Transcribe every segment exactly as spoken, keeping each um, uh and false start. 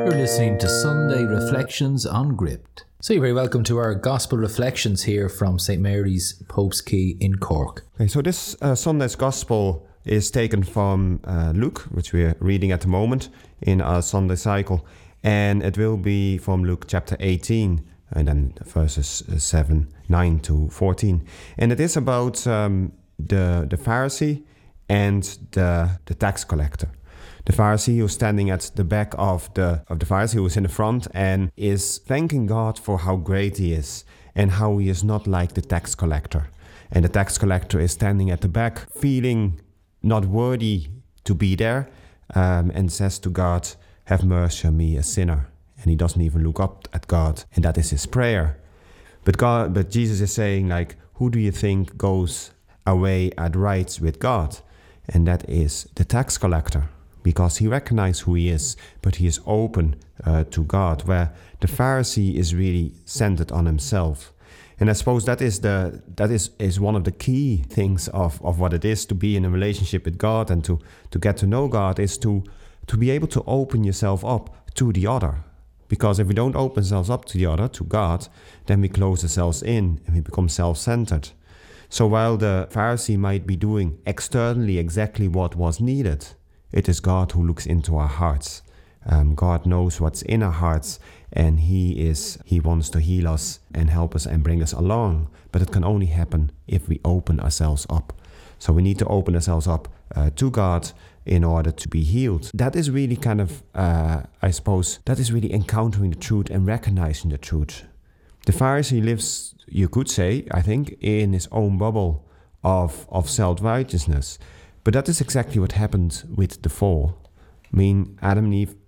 You're listening to Sunday Reflections on Gript. So you're very welcome to our Gospel Reflections here from Saint Mary's Pope's Quay in Cork. Okay, so this uh, Sunday's Gospel is taken from uh, Luke, which we're reading at the moment in our Sunday cycle. And it will be from Luke chapter eighteen, and then verses seven, nine to fourteen. And it is about um, the, the Pharisee and the, the tax collector. The Pharisee who's standing at the back of the of the Pharisee who's in the front and is thanking God for how great he is and how he is not like the tax collector. And the tax collector is standing at the back, feeling not worthy to be there, um, and says to God, "Have mercy on me, a sinner." And he doesn't even look up at God, and that is his prayer. But God, but Jesus is saying, like, who do you think goes away at rights with God? And that is the tax collector. Because he recognizes who he is, but he is open uh, to God, where the Pharisee is really centered on himself. And I suppose that is the that is, is one of the key things of, of what it is to be in a relationship with God and to, to get to know God, is to, to be able to open yourself up to the other. Because if we don't open ourselves up to the other, to God, then we close ourselves in and we become self-centered. So while the Pharisee might be doing externally exactly what was needed, it is God who looks into our hearts. Um, God knows what's in our hearts, and He is He wants to heal us and help us and bring us along. But it can only happen if we open ourselves up. So we need to open ourselves up uh, to God in order to be healed. That is really kind of, uh, I suppose, that is really encountering the truth and recognizing the truth. The Pharisee lives, you could say, I think, in his own bubble of, of self-righteousness. But that is exactly what happened with the fall. I mean, Adam and Eve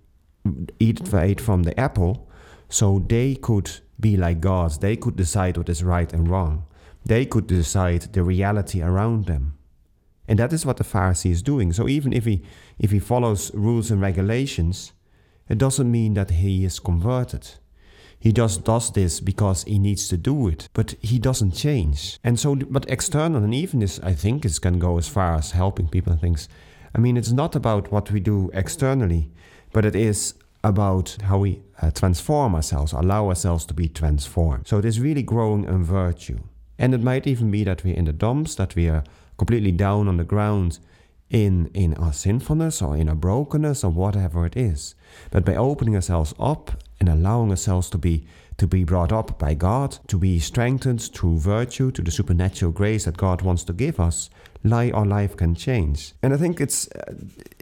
eat, ate from the apple, so they could be like gods. They could decide what is right and wrong. They could decide the reality around them. And that is what the Pharisee is doing. So even if he, if he follows rules and regulations, it doesn't mean that he is converted. He just does this because he needs to do it, but he doesn't change. And so, but external, and even this, I think, is can go as far as helping people and things. I mean, it's not about what we do externally, but it is about how we uh, transform ourselves, allow ourselves to be transformed. So it is really growing in virtue. And it might even be that we're in the dumps, that we are completely down on the ground in, in our sinfulness or in our brokenness or whatever it is. But by opening ourselves up and allowing ourselves to be to be brought up by God, to be strengthened through virtue, to the supernatural grace that God wants to give us, life, our life can change. And I think it's uh,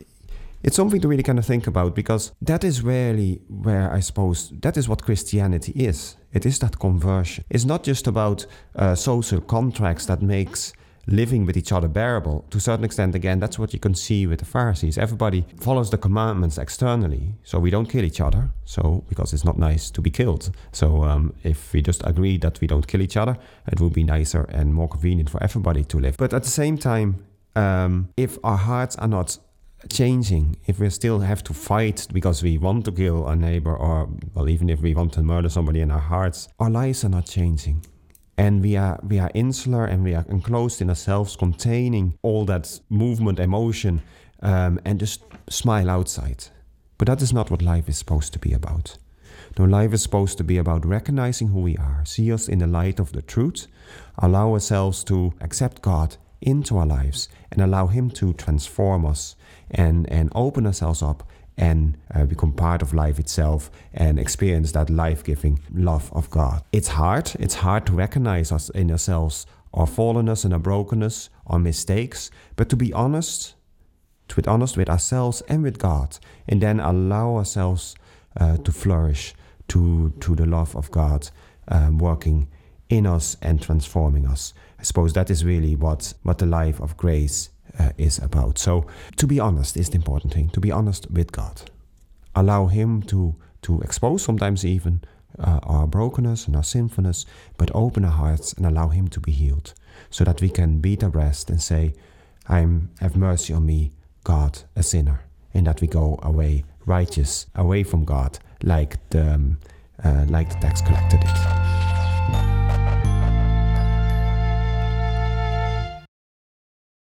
it's something to really kind of think about, because that is really where I suppose that is what Christianity is. It is that conversion. It's not just about uh, social contracts that makes living with each other bearable. To a certain extent, again, that's what you can see with the Pharisees. Everybody follows the commandments externally, so we don't kill each other, so because it's not nice to be killed. So um, if we just agree that we don't kill each other, it will be nicer and more convenient for everybody to live. But at the same time, um, if our hearts are not changing, if we still have to fight because we want to kill our neighbor, or well, even if we want to murder somebody in our hearts, our lives are not changing. And we are we are insular and we are enclosed in ourselves, containing all that movement, emotion, um, and just smile outside. But that is not what life is supposed to be about. No, life is supposed to be about recognizing who we are, see us in the light of the truth, allow ourselves to accept God into our lives, and allow Him to transform us and, and open ourselves up and uh, become part of life itself and experience that life-giving love of God. It's hard. It's hard to recognize us in ourselves, our fallenness and our brokenness, our mistakes, but to be honest, to be honest with ourselves and with God, and then allow ourselves uh, to flourish to, to the love of God um, working in us and transforming us. I suppose that is really what, what the life of grace Uh, is about. So to be honest is the important thing, to be honest with God. Allow Him to, to expose sometimes even uh, our brokenness and our sinfulness, but open our hearts and allow Him to be healed, so that we can beat our breast and say, I'm, have mercy on me, God, a sinner, and that we go away righteous, away from God, like the, um, uh, like the tax collector did.